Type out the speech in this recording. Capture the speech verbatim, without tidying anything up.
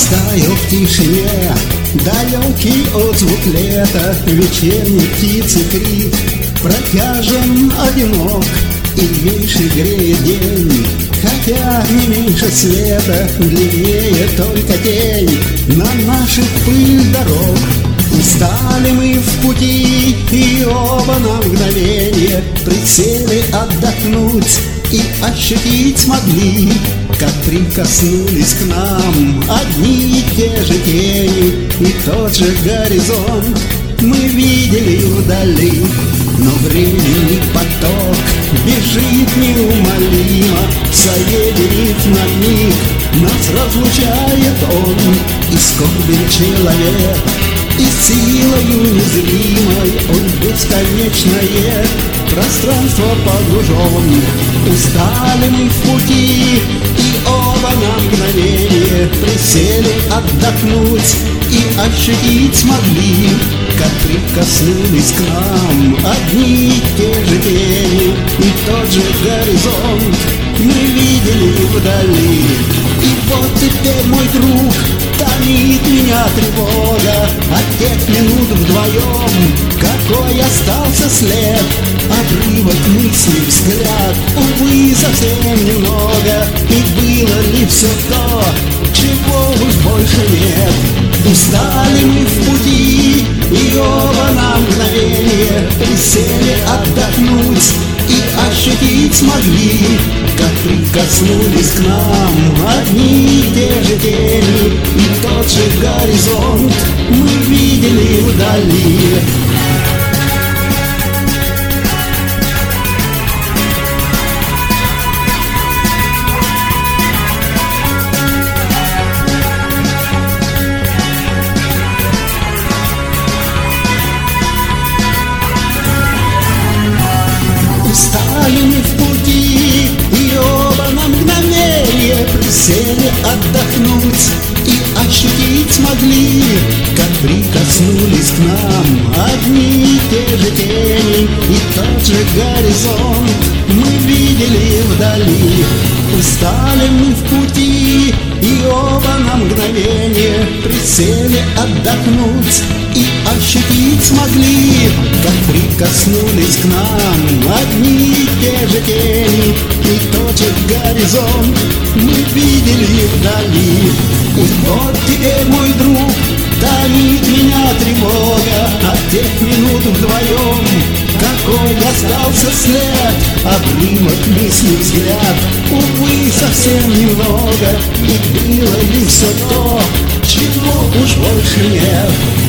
Растаял в тишине далекий отзвук лета, вечерней птицы крик, протяжен, одинок, и меньше греет день, хотя не меньше света, длиннее только тень на наших пыль дорог. Устали мы в пути, и оба на мгновение присели отдохнуть и ощутить смогли, как прикоснулись к нам одни и те же тени, и тот же горизонт мы видели вдали. Но временный поток бежит неумолимо, соединит на миг, нас разлучает он, и скорбен человек, и силою незримой он в бесконечное пространство погружен. Устали мы в пути, и оба на мгновение присели отдохнуть и ощутить смогли, как прикоснулись к нам одни и те же тени, и тот же горизонт мы видели вдали. И вот теперь, мой друг, томит меня тревога от тех минут вдвоем, какой остался след, отрывок мысли, взгляд, увы, совсем немного, и было ли все то, чего уж больше нет. Устали мы в пути, и оба на мгновение присели отдохнуть и ощутить смогли, как прикоснулись к нам одни и те же тени, и тот же горизонт мы видели вдали. Устали мы в пути, и оба на мгновение присели отдохнуть и ощутить смогли, как прикоснулись к нам одни и те же тени, и тот же горизонт мы видели вдали. Устали мы в пути, и оба на мгновение присели отдохнуть и ощутить смогли, как прикоснулись к нам одни и те же тени, и тот же горизонт мы видели вдали. И вот теперь, мой друг, томит меня тревога от тех минут вдвоем, какой остался след, обрывок мысли, взгляд, увы, совсем немного, и было ли все то, чего уж больше нет.